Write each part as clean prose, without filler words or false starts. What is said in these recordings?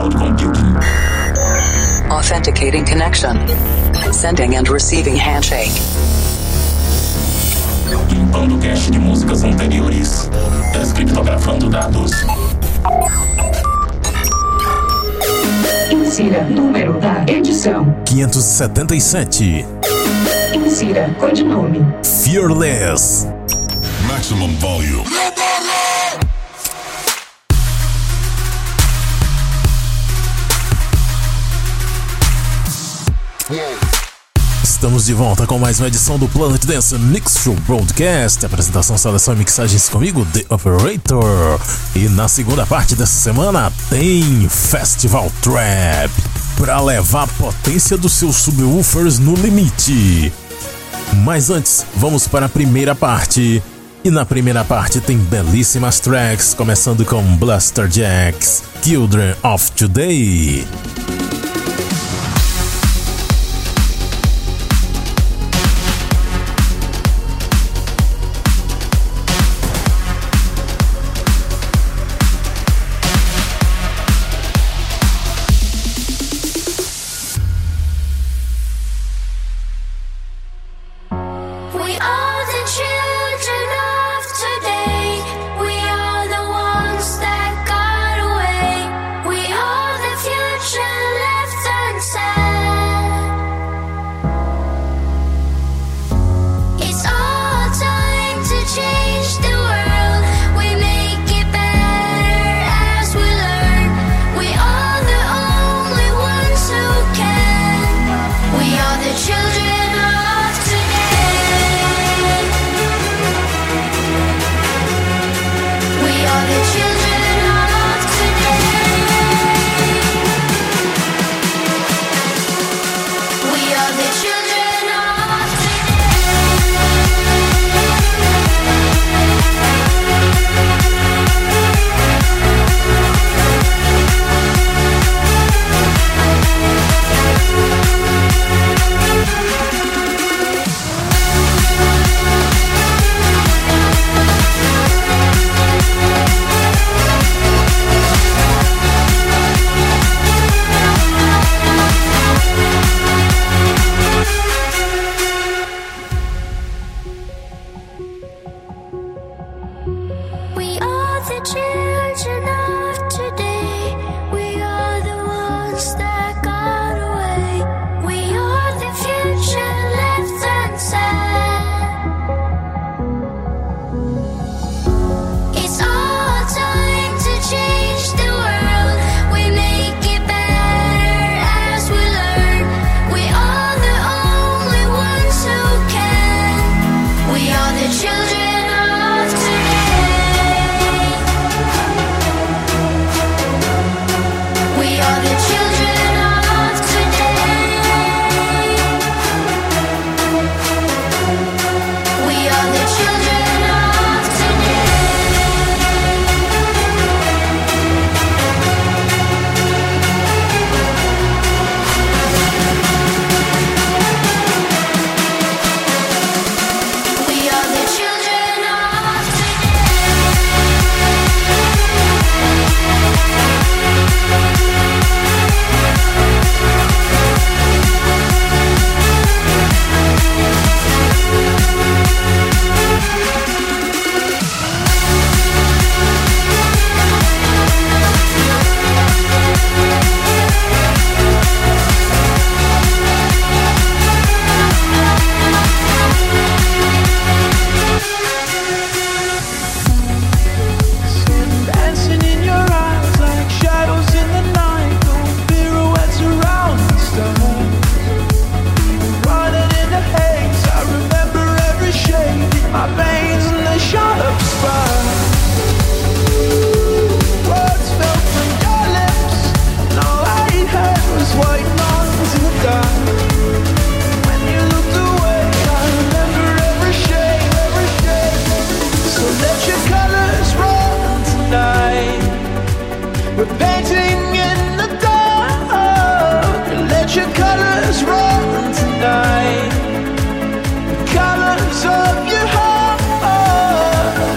cloud computing. Authenticating connection. Sending and receiving handshake. Limpando cache de músicas anteriores. Descriptografando dados. Insira número da edição 577. Insira codinome Fearless. Maximum volume. Estamos de volta com mais uma edição do Planet Dance Mix Show Broadcast. Apresentação, seleção e mixagens comigo, The Operator. E na segunda parte dessa semana tem Festival Trap, para levar a potência dos seus subwoofers no limite. Mas antes, vamos para a primeira parte. E na primeira parte tem belíssimas tracks, começando com Blaster Jacks, Children of Today.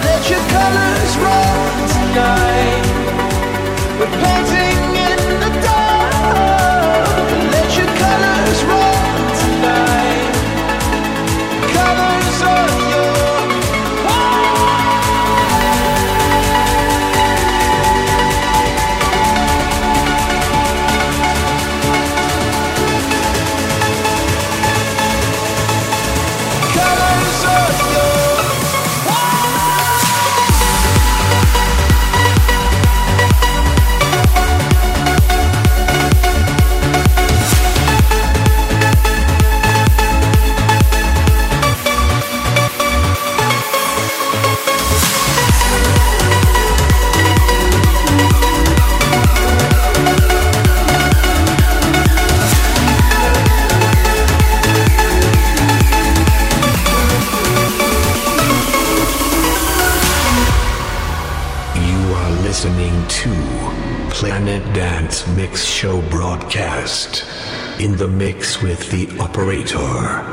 We're painting in the dark. are listening to Planet Dance Mix Show broadcast. In the mix with the operator.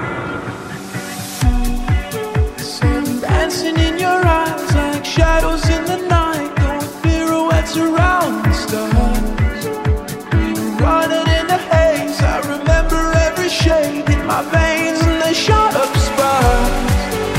Dancing in your eyes like shadows in the night, throwing pirouettes around the stars. We were running in the haze, I remember every shade in my veins and they shot up sparks.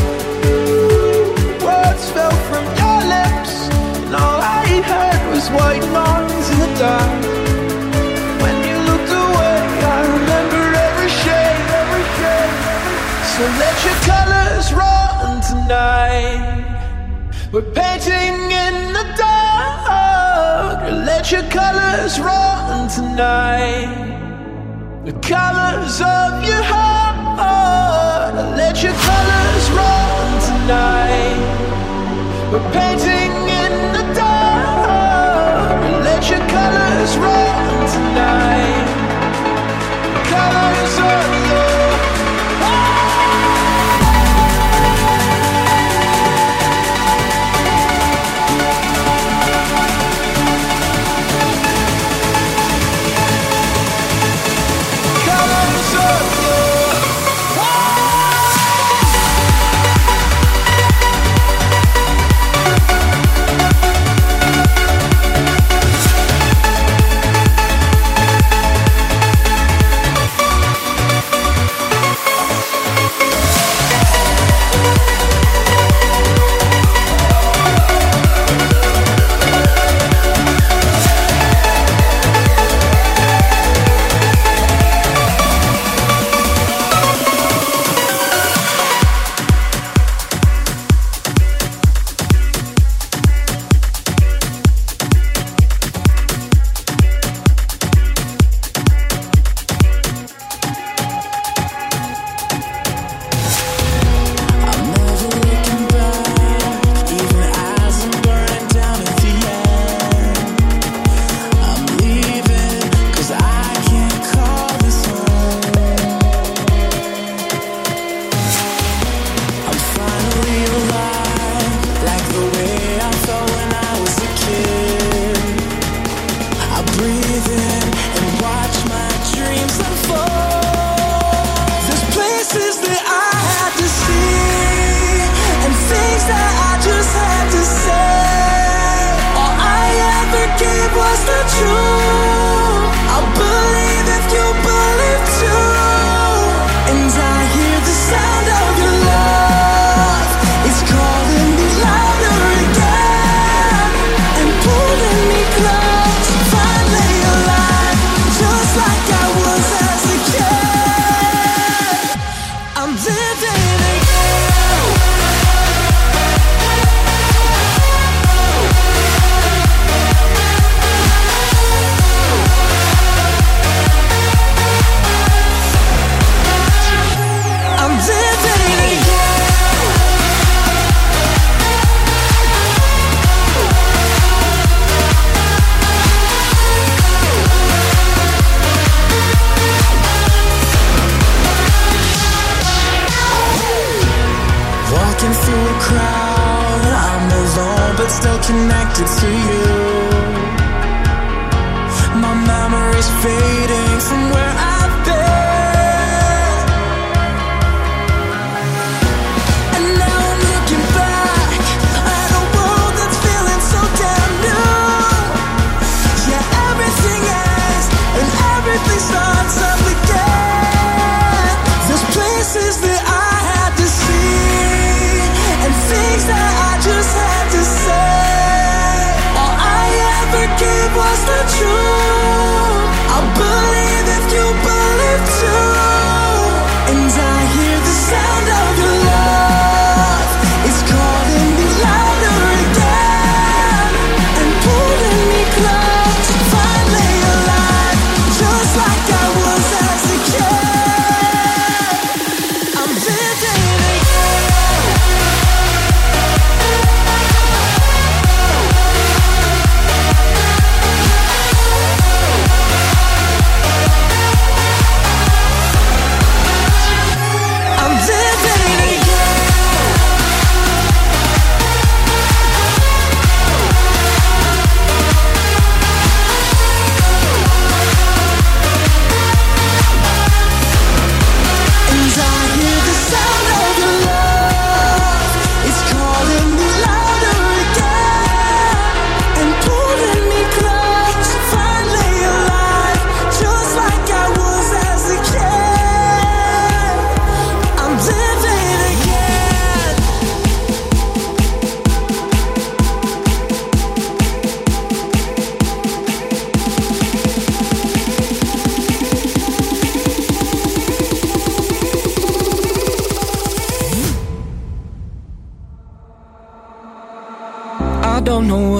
Words fell from your lips and all I heard was white noise in the dark. When you looked away, I remember every shade, every shade. So let your colors run tonight. We're painting in the dark. Let your colors run tonight. The colors of your heart. Let your colors run tonight. We're painting in the dark. Let your colors run tonight. The colors of your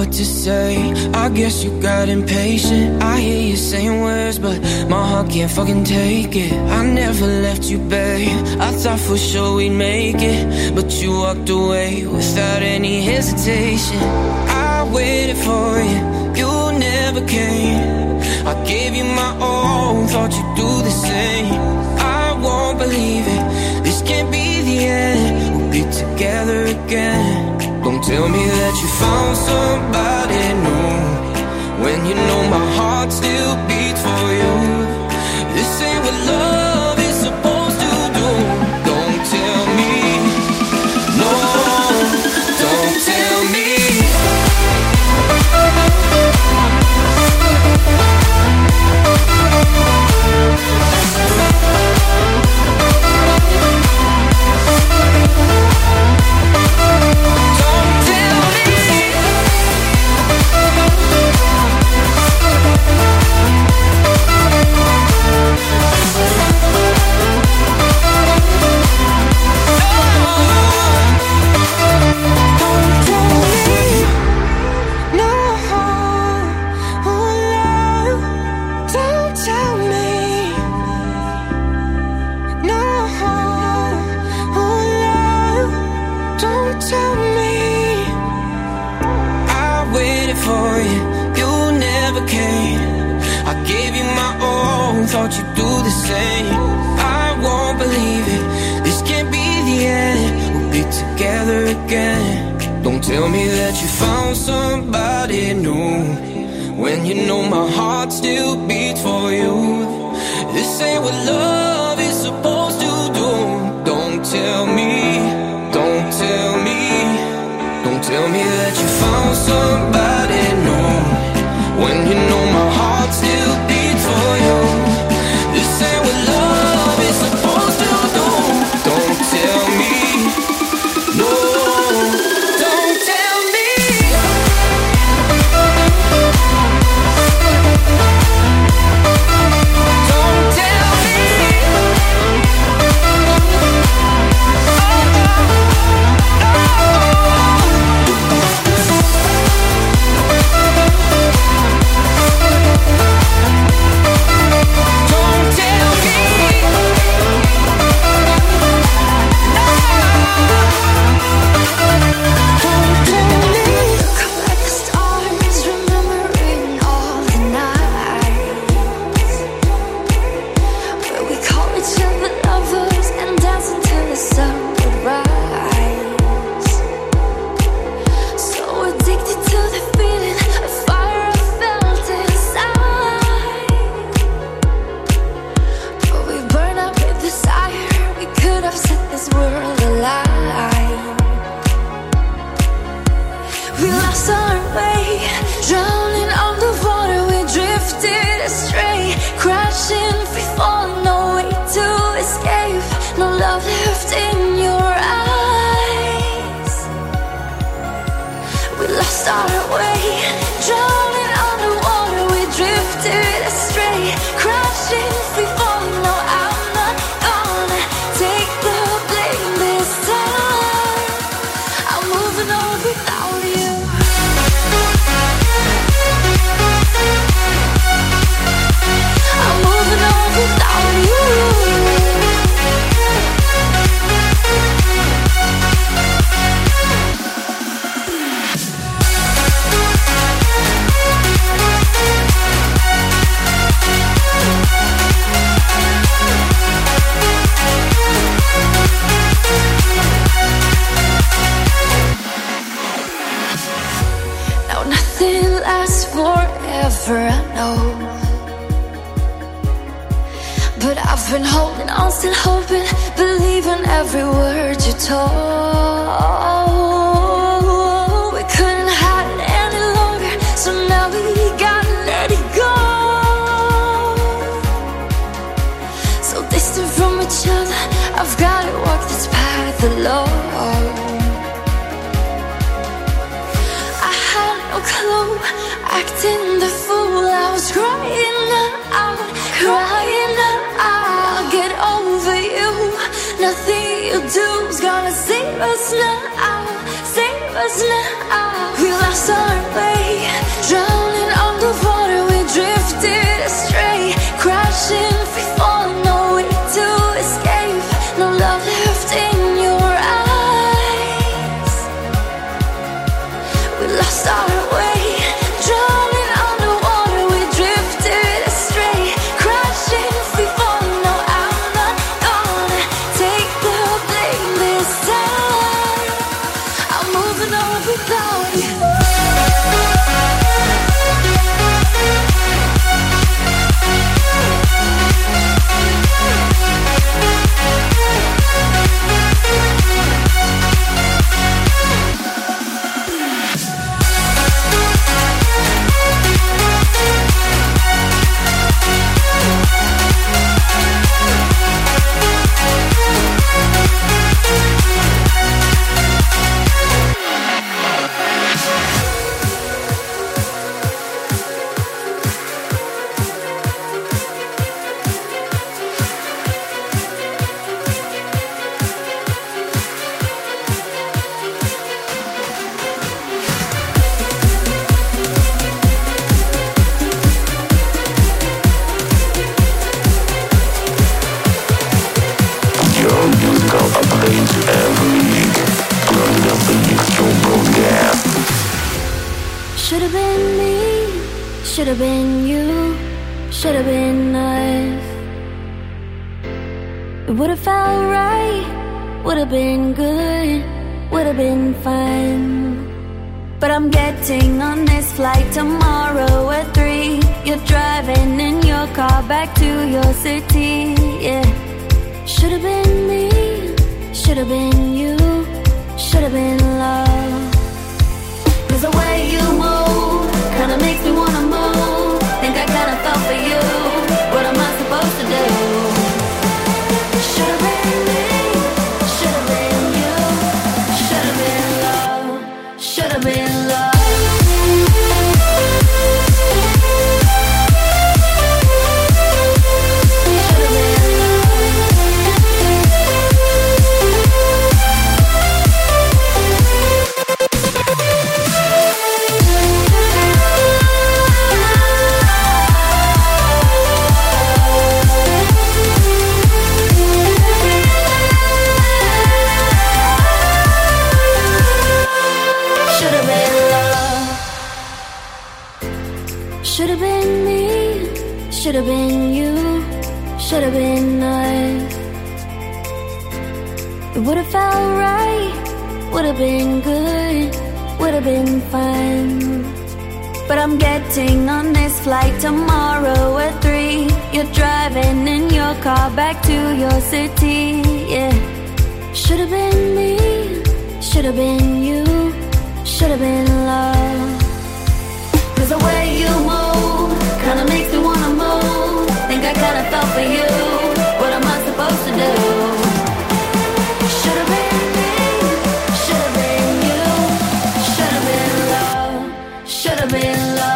what to say. I guess you got impatient. I hear you saying words, but my heart can't fucking take it. I never left you, babe. I thought for sure we'd make it, but you walked away without any hesitation. I waited for you, you never came. I gave you my all, thought you'd do the same. I won't believe it, this can't be the end. We'll be together again. Don't tell me that you found somebody new, when you know my heart still beats for you. This ain't what love is supposed to do. Don't tell me, no, don't tell me. Thought you'd do the same. I won't believe it, this can't be the end. We'll be together again. Don't tell me that you found somebody new, when you know my heart still beats for you. This ain't what love is supposed to do. Don't tell me, don't tell me, don't tell me that you found somebody new, when you know my heart still beats for you. This ain't what love is supposed to do. Don't tell me, no, don't tell me. Don't tell me. Save us now, we lost our way. Should've been me, should've been you, should've been us. It would've felt right, would've been good, would've been fun. But I'm getting on this flight tomorrow at 3. You're driving in your car back to your city, yeah. Should've been me, should've been you, should've been love. 'Cause the way you move kinda makes me wanna move. Think I kinda fell for you. What am I supposed to do? Should've been me, should've been you, should've been love, should've been love. Should've been me, should've been you, should've been us. It would've felt right, would've been good, would've been fun. But I'm getting on this flight tomorrow at 3. You're driving in your car back to your city, yeah. Should've been me, should've been you, should've been love. 'Cause the way you move kinda makes me wanna move. Think I kinda fell for you. What am I supposed to do? Should've been me, should've been you, should've been love, should've been love.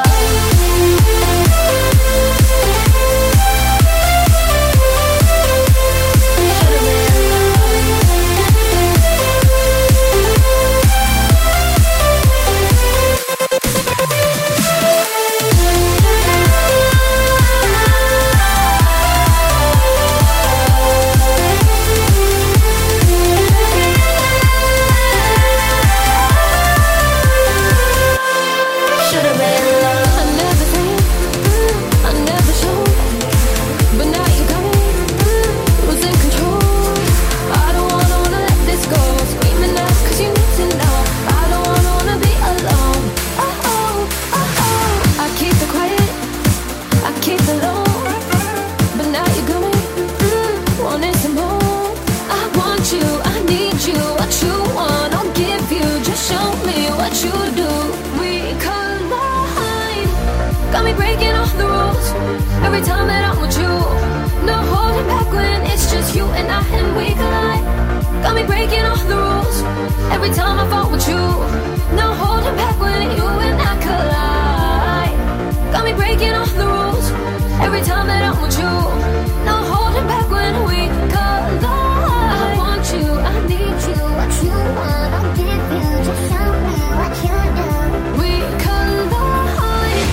Every time that I'm with you, no holding back when it's just you and I and we collide. Got me breaking all the rules. Every time I fall with you, no holding back when you and I collide. Got me breaking all the rules. Every time that I'm with you, no holding back when we collide. I want you, I need you, what you want, I'll give you. Just show me what you do. We collide.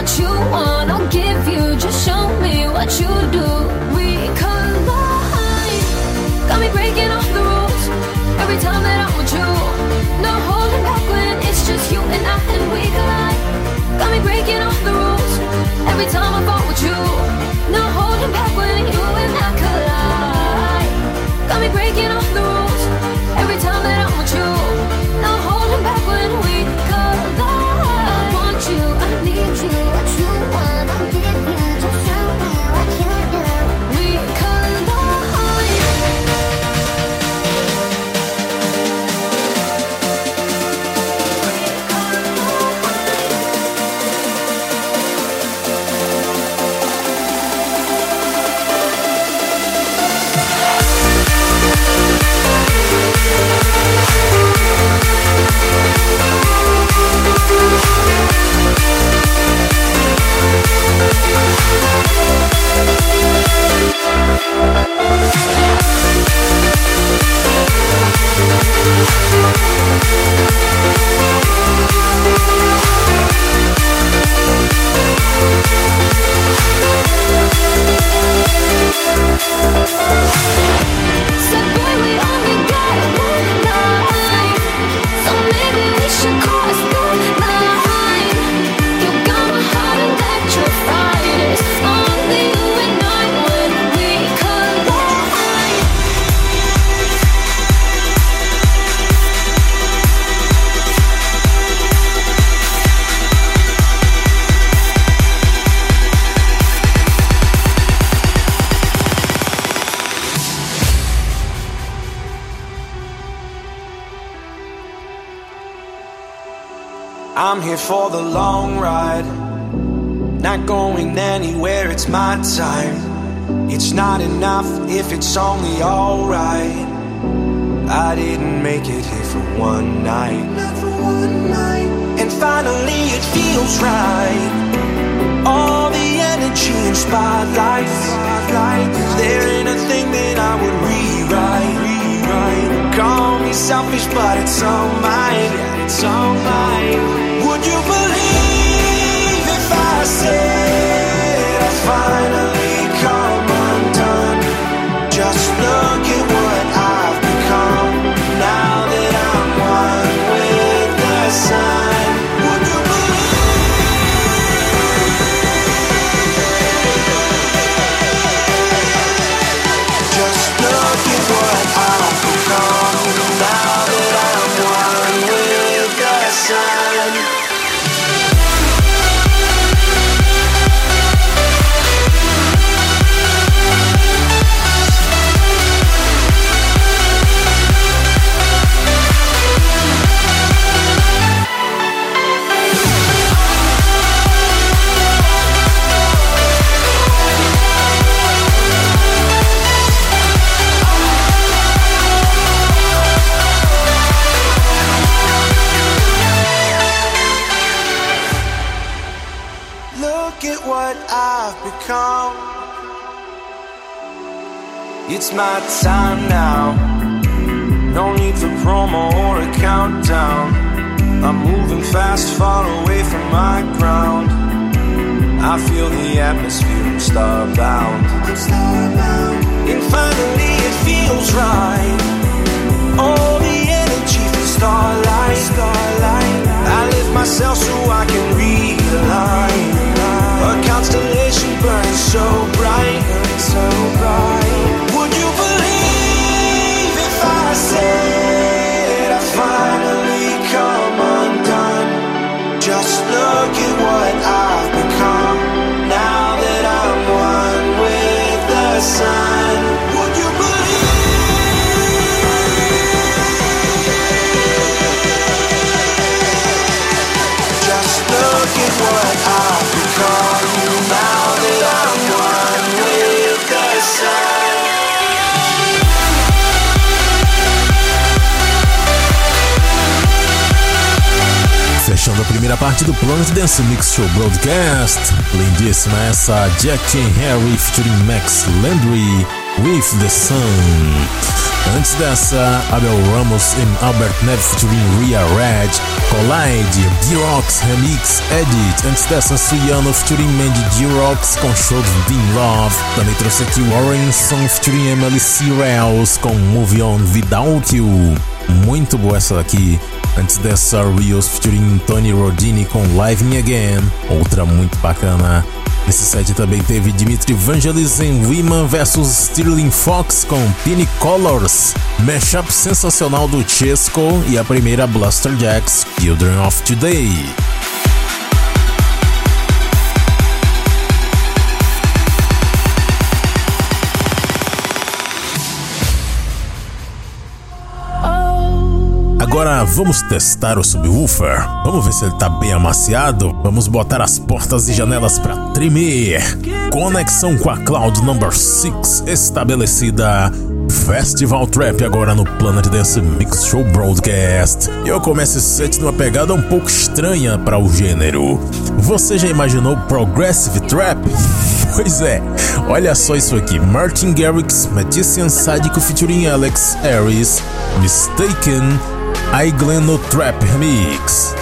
what you want, I'll give you. Just show me what you do. We collide, got me breaking all the rules every time that I'm with you. No holding back when it's just you and I, and we collide. Got me breaking all the rules every time I fall with you. No holding back when you and I collide. Got me breaking all the rules every time that I'm with you. No holding back when we collide. I want you, I need you. What you want, I'll give you. Just show me what you do. We I'm here for the long ride, not going anywhere, it's my time. It's not enough if it's only alright. I didn't make it here for one night, not for one night. And finally it feels right. All the energy and spotlight. There ain't a thing that I would rewrite. Call me selfish, but it's all mine. It's all mine. Would you believe if I said I finally come undone? Just look at what I've become now that I'm one with the sun. Would you believe? Just look at what I've become now that I'm one with the sun. Become. It's my time now. No need for promo or a countdown. I'm moving fast, far away from my ground. I feel the atmosphere, I'm starbound. And finally it feels right. All the energy from starlight. I lift myself so I can realign. A constellation burning so bright, Would you believe if I said I finally come undone? Just look at what I've become now that I'm one with the sun. Would you believe? Just look at what I've become. Fechando a primeira parte do Planet Dance Mix Show Broadcast, lindíssima essa Jack and Harry featuring Max Landry With the Sun. Antes dessa, Abel Ramos e Albert Neve featuring Ria Red, Collide, D-Rocks Remix Edit. Antes dessa, Suyano featuring Mandy D-Rocks com Should Be Love. Também trouxe aqui Warren Song featuring Emily Cyrils com Move On Without You. Muito boa essa daqui. Antes dessa, Rios featuring Tony Rodini com Living Again. Outra muito bacana. Nesse set também teve Dimitri Vangelis em Women vs Sterling Fox com Penny Colors, mashup sensacional do Chesco, e a primeira Blaster Jacks, Children of Today. Agora vamos testar o subwoofer. Vamos ver se ele tá bem amaciado. Vamos botar as portas e janelas pra tremer. Conexão com a Cloud Number 6 estabelecida. Festival Trap agora no Planet Dance Mix Show Broadcast. Eu começo esse set numa pegada um pouco estranha para o gênero. Você já imaginou Progressive Trap? Pois é, olha só isso aqui. Martin Garrix, Matthias Sádico featuring Alex Harris, Mistaken, iGlenn no Trap Remix.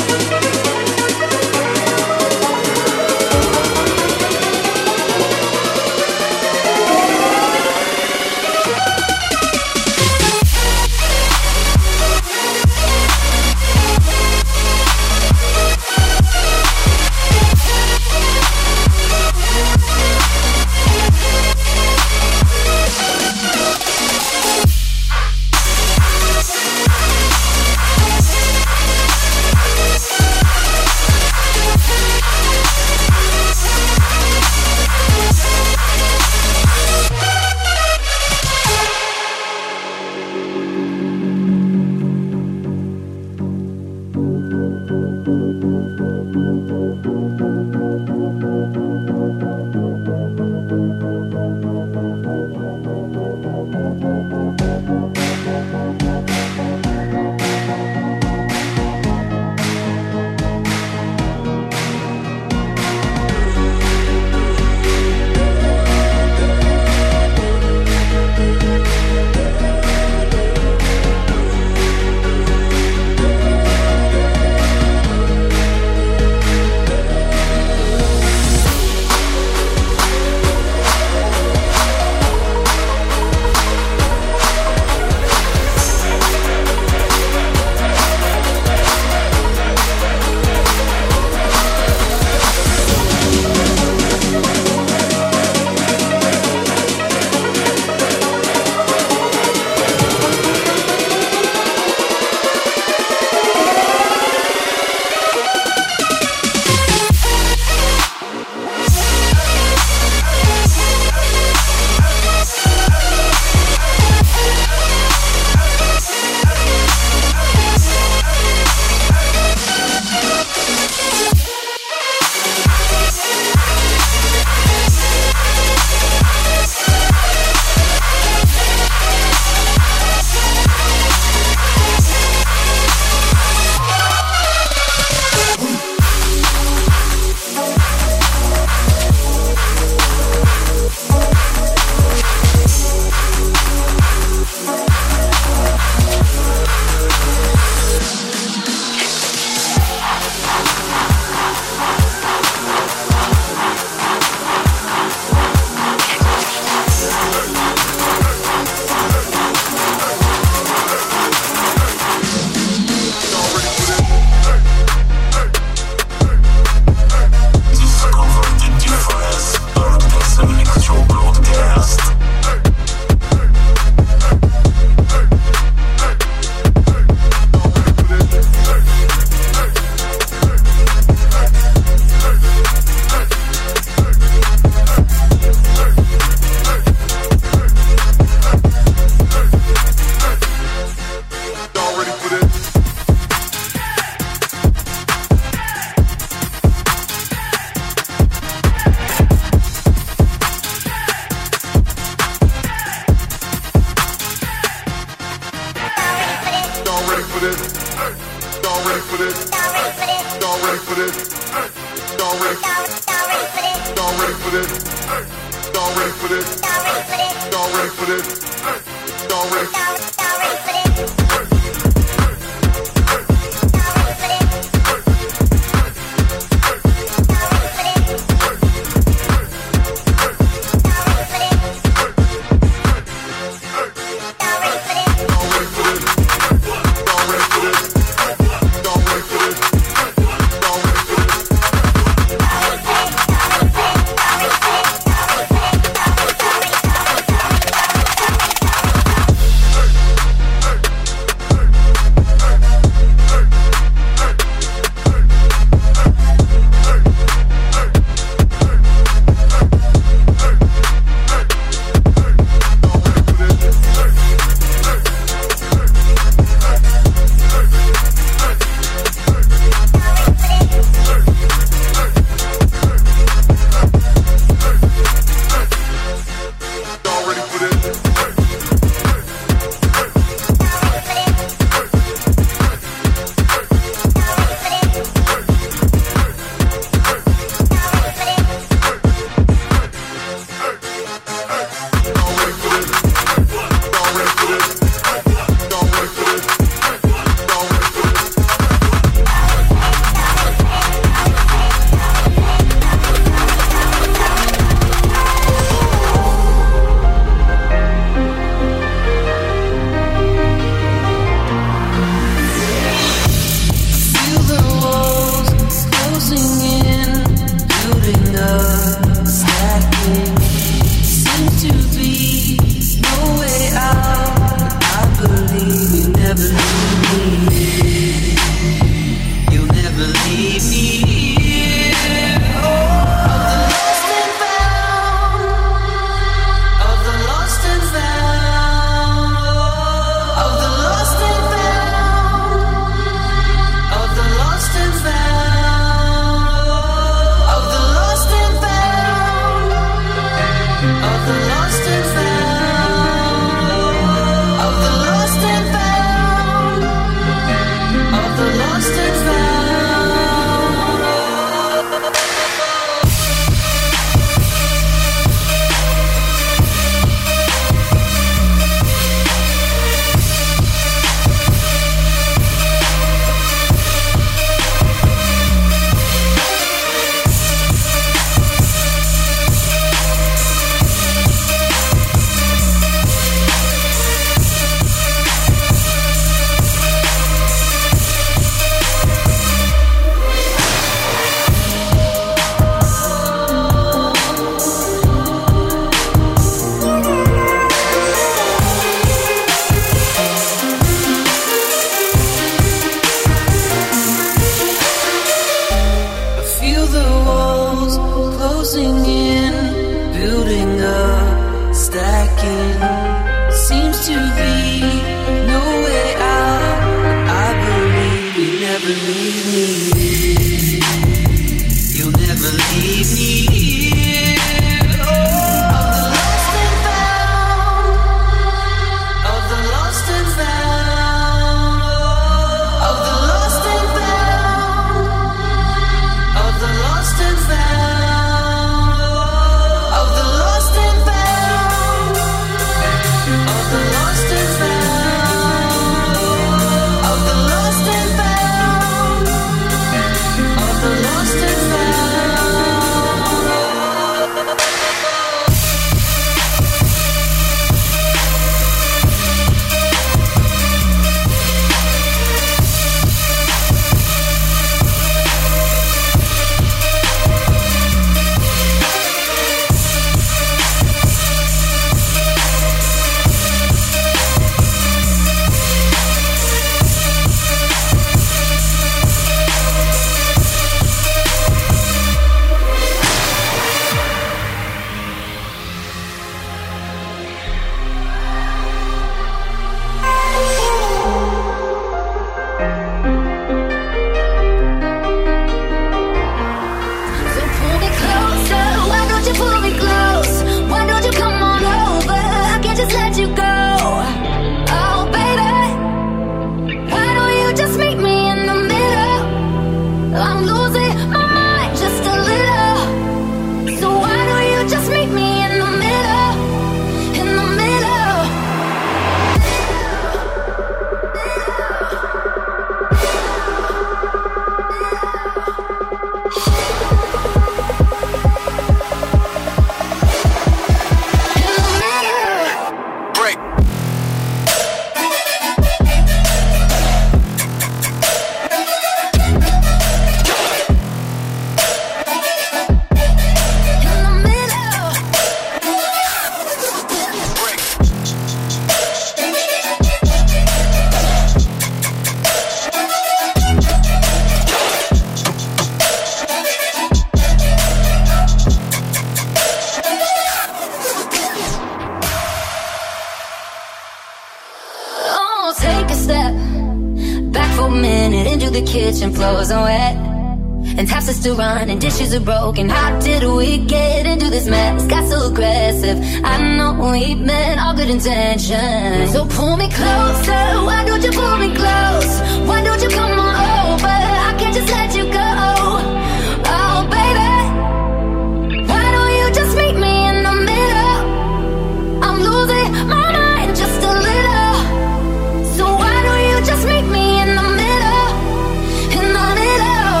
minute into the kitchen, floors are wet, and taps are still running, dishes are broken. How did we get into this mess? Got so aggressive. I know we meant all good intentions. So pull me closer, why don't you pull me close? Why don't you come on over? I can't just let you go. Oh baby, why don't you just meet me in the middle? I'm losing my mind just a little. So why don't you just meet me in the middle? In the middle.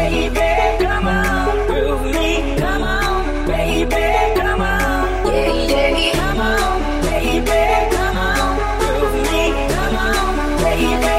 baby, come on, prove me, come on, baby, come on, yeah, yeah, come on, baby, come on, prove me, come on, baby.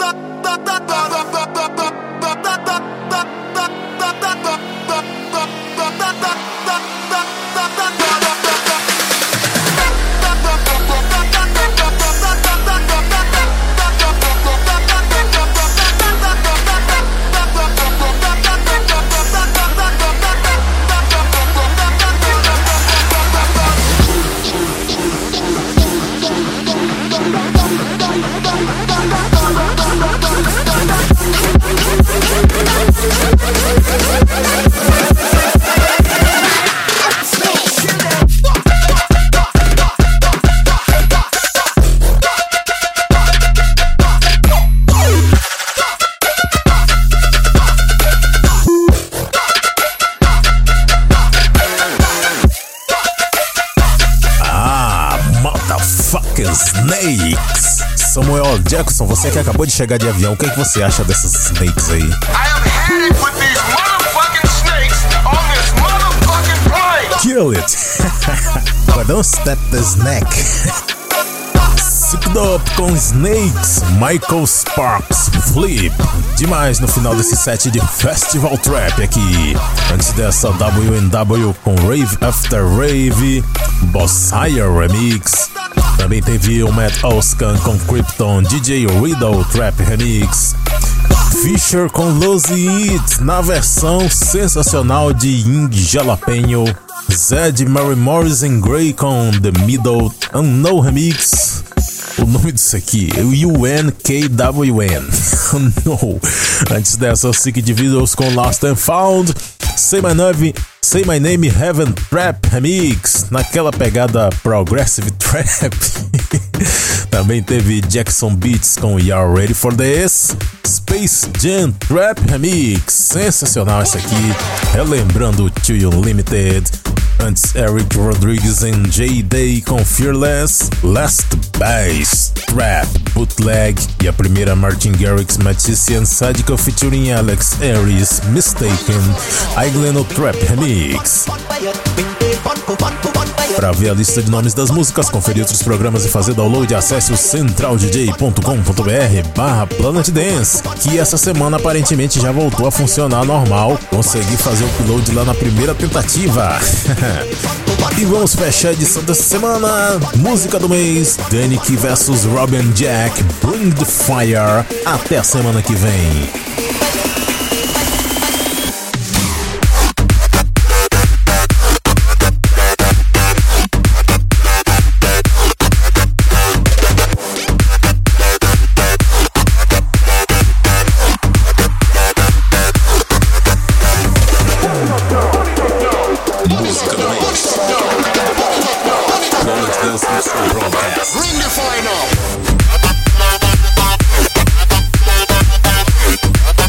Snakes. Samuel Jackson, você que acabou de chegar de avião, o que é que você acha dessas snakes aí? I am headed with these motherfucking snakes on this motherfucking plane. Kill it. But don't step the snake. Zipped Up com Snakes, Michael Sparks, Flip. Demais no final desse set de Festival Trap aqui. Antes dessa, W&W com Rave After Rave, Bossire Remix. Também teve o Matt Oscan com Krypton, DJ Riddle Trap Remix. Fisher com Losey It na versão sensacional de Ying Jalapeno. Zed, Mary Morrison Grey com The Middle Unknown Remix. O nome disso aqui é UNKWN. No. Antes dessa, Sick Individuals com Lost and Found. Say My Name Heaven Trap Remix, naquela pegada Progressive Trap. Também teve Jackson Beats com You're Ready For This. Space Jam Trap Remix, sensacional esse aqui, relembrando Too Unlimited. Antes, Eric Rodriguez e J-Day com Fearless, Last Bass Trap Bootleg e a primeira Martin Garrix Matisse and Sadiko featuring Alex Aries, Mistaken, Igleno Trap Remix. Para ver a lista de nomes das músicas, conferir outros programas e fazer download, acesse o centraldj.com.br/Planet Dance, que essa semana aparentemente já voltou a funcionar normal. Consegui fazer o upload lá na primeira tentativa. E vamos fechar a edição dessa semana. Música do mês, Danik vs Robin Jack, Bring the Fire. Até a semana que vem. Bring the fire now.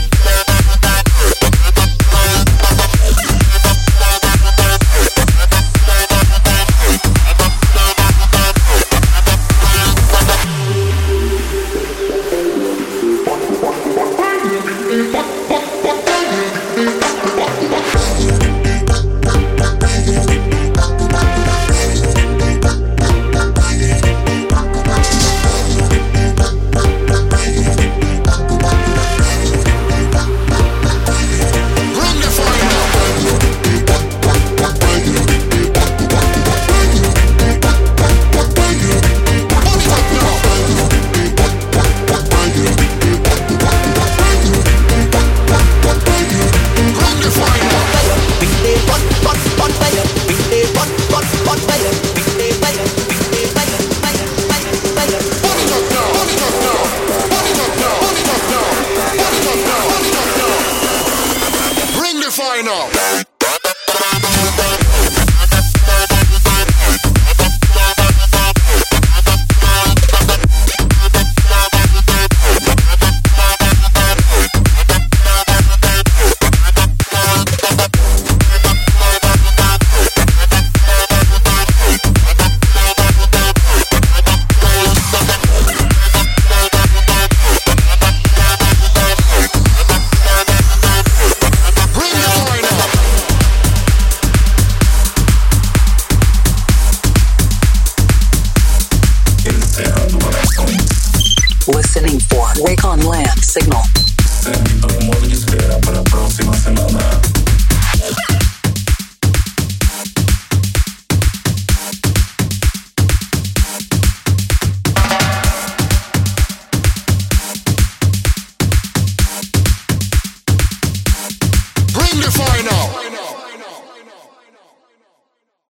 Wake on land signal.